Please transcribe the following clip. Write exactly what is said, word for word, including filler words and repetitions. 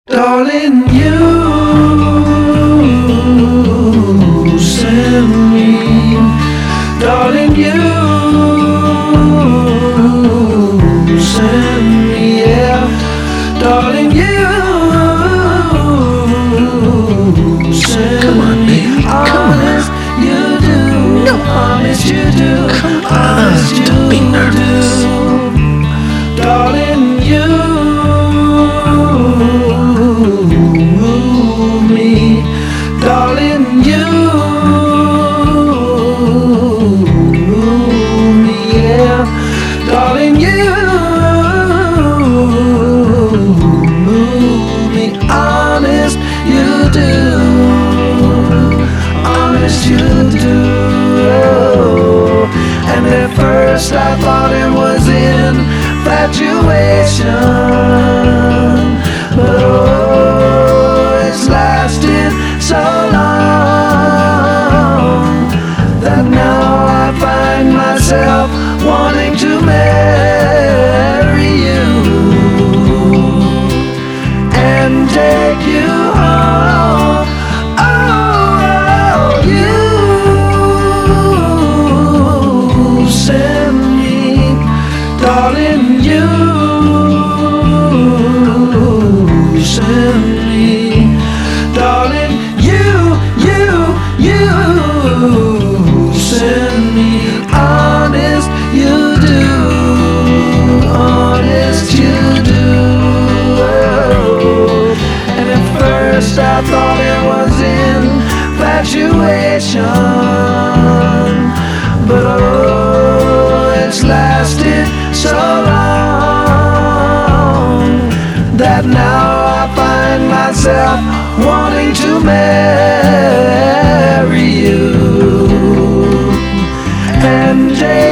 Darling, you send me, darling, you send me, yeah, darling, you send Come on, me. baby, come Honest, on. you do, No. honest, you do, Come on, honest, you don't be nervous. do, darling, you move me, darling, you move me, yeah, darling, you move me. Honest, you do, honest, you do. And at first I thought it was infatuation, but oh, it's lasted so long that now I find myself wanting to marry you and take you home. Oh, you send me, darling, you send me, darling, you, you, you send me. Honest, you do, honest, you do. And at first I thought it was infatuation, but oh, it's lasted so long that now I find myself wanting to marry you and take